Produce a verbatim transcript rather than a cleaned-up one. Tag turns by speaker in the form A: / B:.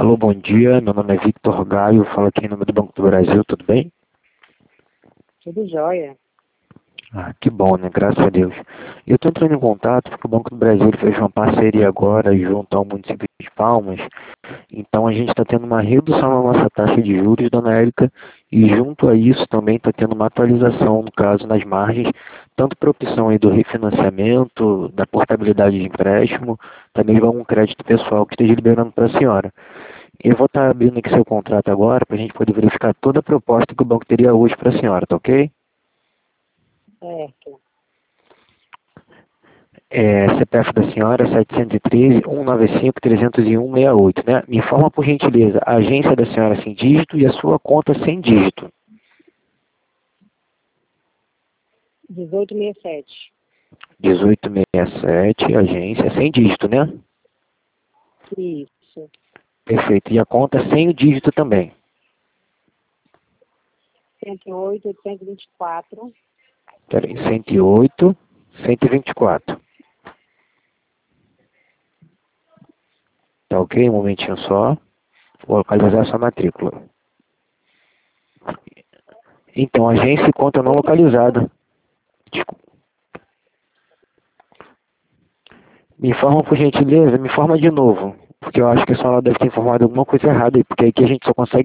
A: Alô, bom dia. Meu nome é Victor Gaio, falo aqui em nome do Banco do Brasil, tudo bem?
B: Tudo jóia.
A: Ah, que bom, né? Graças a Deus. Eu estou entrando em contato porque o Banco do Brasil ele fez uma parceria agora junto ao município de Palmas. Então a gente está tendo uma redução na nossa taxa de juros, dona Érica, e junto a isso também está tendo uma atualização, no caso, nas margens, tanto para a opção aí do refinanciamento, da portabilidade de empréstimo, também de algum crédito pessoal que esteja liberando para a senhora. Eu vou estar abrindo aqui seu contrato agora para a gente poder verificar toda a proposta que o banco teria hoje para a senhora, tá ok?
B: Certo.
A: É, C P F da senhora sete um três, um nove cinco, três zero um, seis oito, né? Me informa por gentileza, a agência da senhora sem dígito e a sua conta sem dígito.
B: dezoito sessenta e sete.
A: dezoito sessenta e sete, agência sem dígito, né?
B: Isso.
A: Perfeito. E a conta sem o dígito também.
B: cento e oito, oitocentos e vinte e quatro.
A: Peraí, cento e oito, cento e vinte e quatro. Tá ok? Um momentinho só. Vou localizar sua matrícula. Então, agência e conta não localizada. Desculpa. Me informa por gentileza, me informa de novo. Porque eu acho que a senhora deve ter informado alguma coisa errada aí, porque aqui a gente só consegue